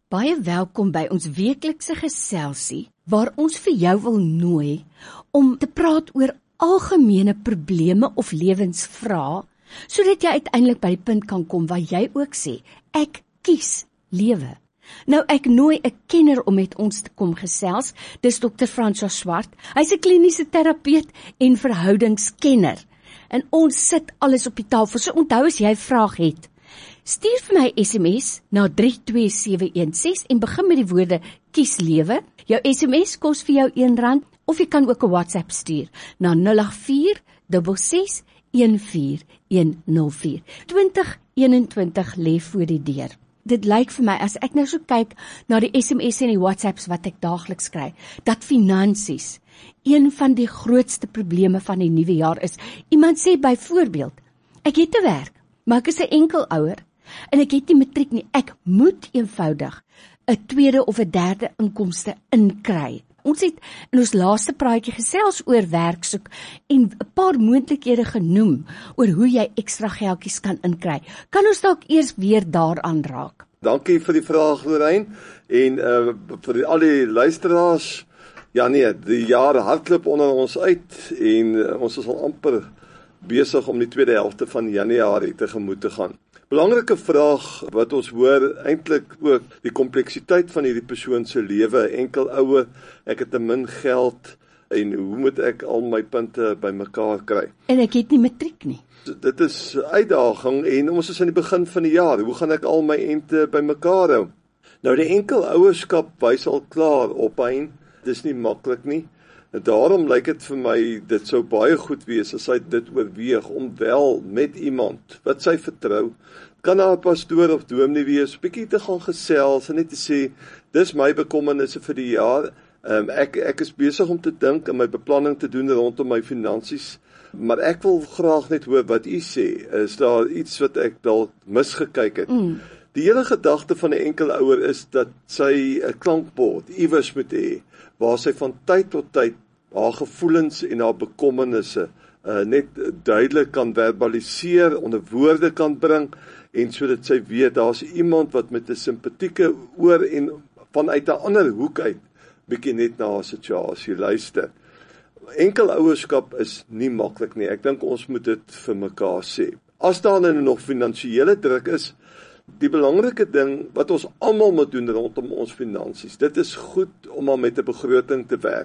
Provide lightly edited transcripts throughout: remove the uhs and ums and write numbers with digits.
Baie welkom by ons weeklikse geselsie, waar ons vir jou wil nooi om te praat oor algemene probleme of lewensvrae, sodat jy uiteindelik by die punt kan kom waar jy ook sê, ek kies lewe. Nou ek nooi 'n kenner om met ons te kom gesels, dis Dr. François Swart. Hy's 'n kliniese terapeut en verhoudingskenner. En ons sit alles op die tafel, so onthou as jy 'n vraag het. Stuur vir my SMS na 32716 en begin met die woorde kies lewe. Jou SMS kos vir jou R1 of jy kan ook 'n WhatsApp stuur na 084 66 14104. 2021 lê voor die deur. Dit lyk vir my, as ek nou so kyk na die SMS en die WhatsApps wat ek daagliks kry, dat finansies een van die grootste probleme van die nuwe jaar is. Iemand sê byvoorbeeld, ek het 'n werk, maar ek is 'n enkelouer en ek het nie matriek nie. Ek moet eenvoudig 'n tweede of 'n derde inkomste inkry. Ons het in ons laaste praatjie gesels oor werk soek en 'n paar moontlikhede genoem oor hoe jy ekstra geldjies kan inkry. Kan ons dalk eers weer daaraan raak? Dankie vir die vraag, Lorraine, en vir al die luisteraars. Ja nee, die jaar hardloop onder ons uit en ons is al amper besig om die tweede helfte van Januarie tegemoet te gaan. Belangrike vraag wat ons hoor, eintlik ook die kompleksiteit van hierdie persoon se lewe, enkelouer, ek het te min geld en hoe moet ek al my punte bymekaar kry? En ek het nie matriek nie. Dit is 'n uitdaging en ons is in die begin van die jaar. Hoe gaan ek al my ente bymekaar hou? Nou die enkelouerskap wys al klaar op pyn. Dis nie maklik nie. En daarom lyk dit vir my, dit sou baie goed wees as hy dit oorweeg om wel met iemand wat sy vertrou, kan haar pastoor of dominee wees, bietjie te gaan gesels en net te sê, dis my bekommernisse vir die jaar. Ek is besig om te dink en my beplanning te doen rondom my finansies, maar ek wil graag net hoor wat u sê. Is daar iets wat ek dalk misgekyk het? Die hele gedagte van 'n enkelouer is dat sy 'n klankbord iewers moet hê, waar sy van tyd tot tyd haar gevoelens en haar bekommernisse net duidelik kan verbaliseer, onder woorde kan bring, en sodat sy weet, daar's iemand wat met 'n simpatieke oor en vanuit 'n ander hoek uit, bietjie net na haar situasie luister. Enkelouerskap is nie maklik nie, ek dink ons moet dit vir mekaar sê. As daar nou nog finansiële druk is, die belangrike ding wat ons almal moet doen rondom ons finansies, dit is goed om maar met 'n begroting te werk.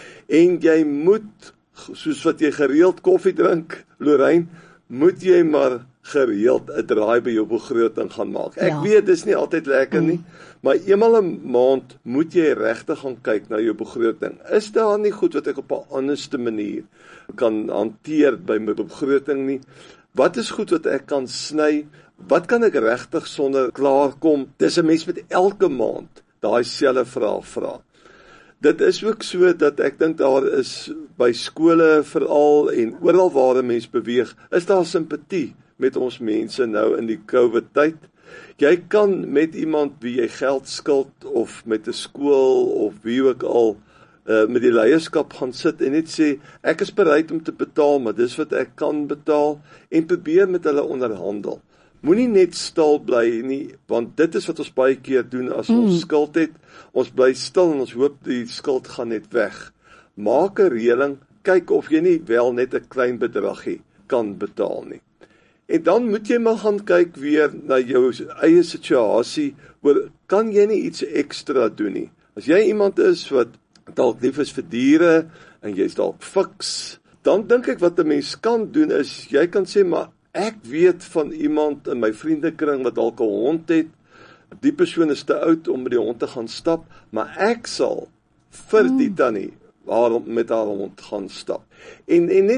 En jy moet, soos wat jy gereeld koffie drink, Lorraine, moet jy maar gereeld 'n draai by jou begroting gaan maak. Ek weet, dis nie altyd lekker nie, maar eenmal 'n maand moet jy regtig gaan kyk na jou begroting. Is daar nie goed wat ek op 'n anderste manier kan hanteer by my begroting nie? Wat is goed wat ek kan sny? Wat kan ek regtig sonder klaarkom? Dis 'n mens met elke maand daai selfe vraag vra. Dit is ook so dat ek dink daar is by skole veral en oral waar 'n mens beweeg, is daar simpatie met ons mense nou in die COVID tyd. Jy kan met iemand wie jy geld skuld of met 'n skool of wie ook al met die leierskap gaan sit en net sê, ek is bereid om te betaal, maar dis wat ek kan betaal, en probeer met hulle onderhandel. Moenie net stil bly nie, want dit is wat ons baie keer doen as ons skuld het. Ons bly stil en ons hoop die skuld gaan net weg. Maak 'n reëling, kyk of jy nie wel net 'n klein bedragie kan betaal nie. En dan moet jy maar gaan kyk weer na jou eie situasie, oor kan jy nie iets ekstra doen nie. As jy iemand is wat dalk lief is vir diere en jy's dalk fiks, dan dink ek wat 'n mens kan doen is, jy kan sê, maar ek weet van iemand in my vriendekring wat dalk 'n hond het, die persoon is te oud om met die hond te gaan stap, maar ek sal vir die tannie met haar hond gaan stap. En net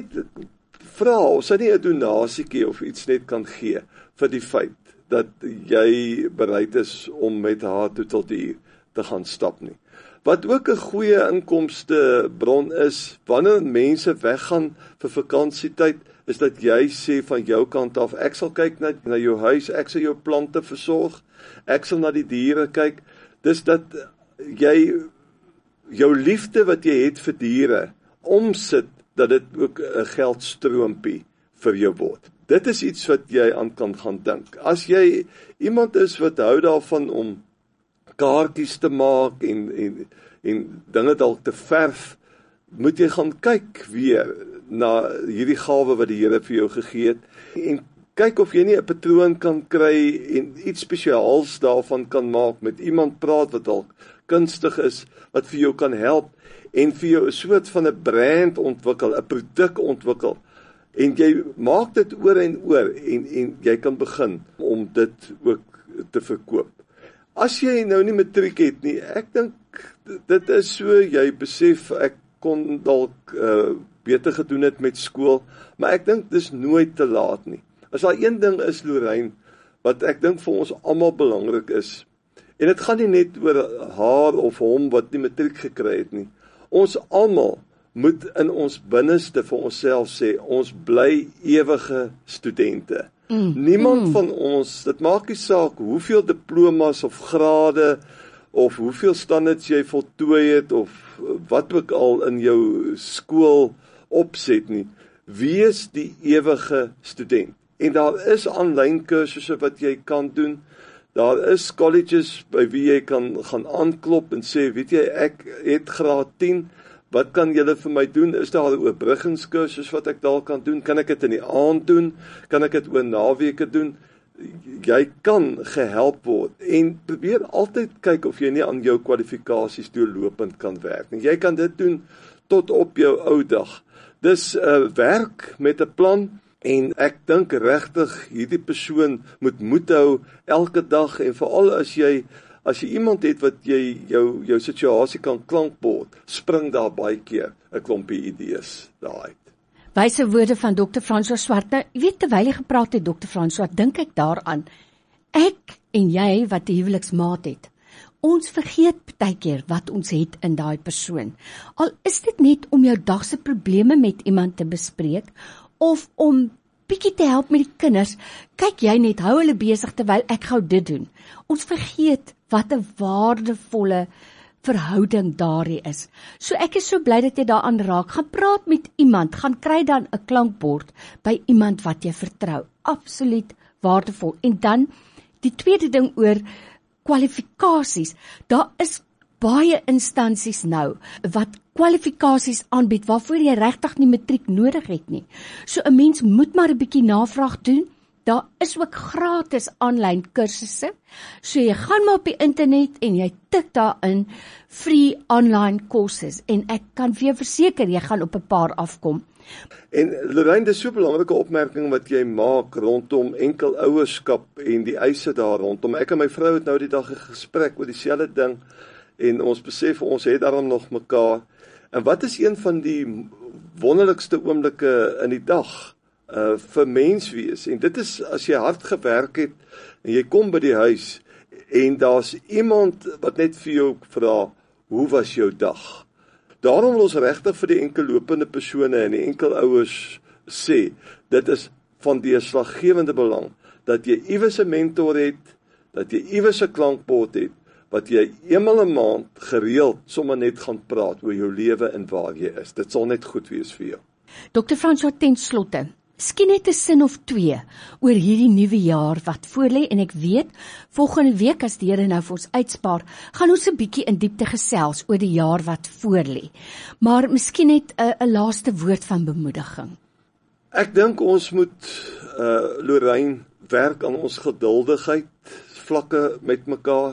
vra of sy nie 'n donasietjie of iets net kan gee vir die feit dat jy bereid is om met haar tot hier te gaan stap nie. Wat ook 'n goeie inkomstebron is, wanneer mense weggaan vir vakansietyd, is dat jy sê van jou kant af, ek sal kyk na jou huis, ek sal jou plante versorg, ek sal na die diere kyk, dis dat jy jou liefde wat jy het vir diere, omsit, dat dit ook 'n geldstroompie vir jou word. Dit is iets wat jy aan kan gaan dink. As jy iemand is wat hou daarvan om kaartjies te maak en dinge dalk te verf, moet jy gaan kyk weer na hierdie gawe wat die Here vir jou gegee het en kyk of jy nie 'n patroon kan kry en iets spesiaals daarvan kan maak, met iemand praat wat dalk kunstig is, wat vir jou kan help en vir jou 'n soort van 'n brand ontwikkel, 'n produk ontwikkel. En jy maak dit oor en oor en jy kan begin om dit ook te verkoop. As jy nou nie matriek het nie, ek dink dit is so, jy besef ek kon dalk beter gedoen het met skool, maar ek dink dis nooit te laat nie. As daar een ding is, Lorraine, wat ek dink vir ons almal belangrik is, en dit gaan nie net oor haar of hom wat nie matriek gekry het nie. Ons almal moet in ons binneste vir onsself sê, ons bly ewige studente. Niemand van ons, dit maak nie saak hoeveel diplomas of grade of hoeveel standaards jy voltooi het of wat ook al in jou skool opset nie. Wees die ewige student. En daar is aanlyn kursusse wat jy kan doen. Daar is colleges by wie jy kan gaan aanklop en sê, weet jy, ek het graad 10, wat kan julle vir my doen? Is daar 'n oorbruggingskursus wat ek daar kan doen? Kan ek dit in die aand doen? Kan ek dit oor naweke doen? Jy kan gehelp word en probeer altyd kyk of jy nie aan jou kwalifikasies deurlopend kan werk nie. Jy kan dit doen tot op jou ou dag. Dis werk met 'n plan. En ek dink regtig hierdie persoon moet moed hou elke dag en veral as jy iemand het wat jy jou situasie kan klankbord, spring daar baie keer 'n klompie idees daaruit. Wyse woorde van Dr. François Swart. Nou, jy weet, terwyl jy gepraat het, Dr. François, dink ek daaraan. Ek en jy wat 'n huweliksmaat het, ons vergeet baie keer wat ons het in daai persoon. Al is dit net om jou dag se probleme met iemand te bespreek, of om bietjie te help met die kinders, kyk jy net, hou hulle besig terwyl ek gou dit doen. Ons vergeet wat 'n waardevolle verhouding daarin is. So ek is so bly dat jy daaraan raak. Gaan praat met iemand, gaan kry dan 'n klankbord by iemand wat jy vertrou. Absoluut waardevol. En dan die tweede ding oor kwalifikasies. Daar is baie instansies nou wat kwalifikasies aanbied waarvoor jy regtig nie matriek nodig het nie. So 'n mens moet maar 'n bietjie navraag doen. Daar is ook gratis aanlyn kursusse. So jy gaan maar op die internet en jy tik daarin free online courses en ek kan vir jou verseker jy gaan op 'n paar afkom. En Lorraine, dis so 'n belangrike opmerking wat jy maak rondom enkelouerskap en die eise daar rondom. Ek en my vrou het nou die dag 'n gesprek oor dieselfde ding en ons besef ons het daarom nog mekaar. En wat is een van die wonderlikste oomblikke in die dag vir mens wees? En dit is as jy hard gewerk het en jy kom by die huis en daar's iemand wat net vir jou vra, hoe was jou dag? Daarom wil ons regtig vir die enkellopende persone en die enkelouers sê, dit is van deurslaggewende belang dat jy iewers 'n mentor het, dat jy iewers 'n klankbord het, wat jy eenmal 'n maand gereeld sommer net gaan praat oor jou lewe en waar jy is. Dit sal net goed wees vir jou. Dr. François, ten slotte, miskien net 'n sin of twee oor hierdie nuwe jaar wat voorlê, en ek weet, volgende week as die Here nou vir ons uitspaar, gaan ons 'n bietjie in diepte gesels oor die jaar wat voorlê. Maar miskien net 'n laaste woord van bemoediging. Ek dink ons moet, Lorraine, werk aan ons geduldigheid, vlakke met mekaar.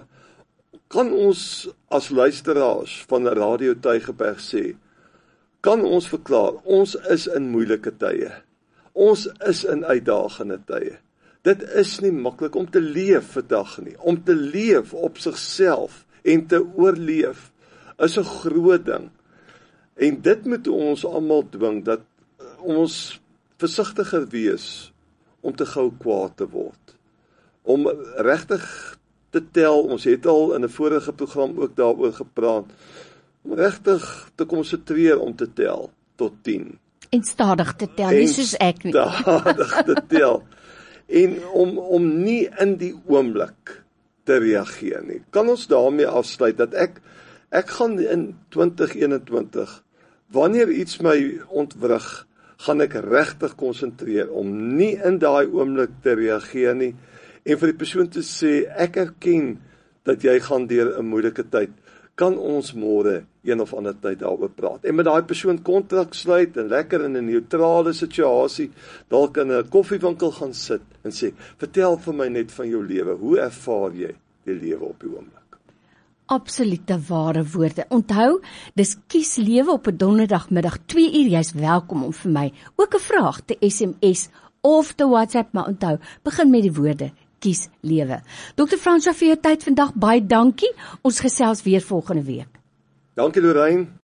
Kan ons as luisteraars van Radio Tygerberg sê, kan ons verklaar, ons is in moeilike tye. Ons is in uitdagende tye. Dit is nie maklik om te leef vandag nie. Om te leef op sigself en te oorleef is 'n groot ding. En dit moet ons almal dwing dat ons versigtiger wees om te gou kwaad te word. Om regtig te tel, ons het al in 'n vorige program ook daaroor gepraat, om regtig te konsentreer om te tel tot 10. En stadig te tel, nie soos ek nie. Stadig te tel. En om nie in die oomblik te reageer nie. Kan ons daarmee afsluit dat ek gaan in 2021, wanneer iets my ontwrig, gaan ek regtig konsentreer om nie in daai oomblik te reageer nie, en vir die persoon te sê, ek erken dat jy gaan deur 'n moeilike tyd, kan ons môre een of ander tyd daaroor praat. En met daai persoon kontrak sluit en lekker in 'n neutrale situasie, dalk in 'n koffiewinkel gaan sit en sê, vertel vir my net van jou lewe. Hoe ervaar jy die lewe op die oomblik? Absolute ware woorde. Onthou, dis kies lewe op 'n donderdagmiddag 2 uur. Jy's welkom om vir my ook 'n vraag te SMS of te WhatsApp, maar onthou, begin met die woorde kies lewe. Dr. Francois, vir jou tyd vandag baie dankie. Ons gesels weer volgende week. Dankie Lorraine.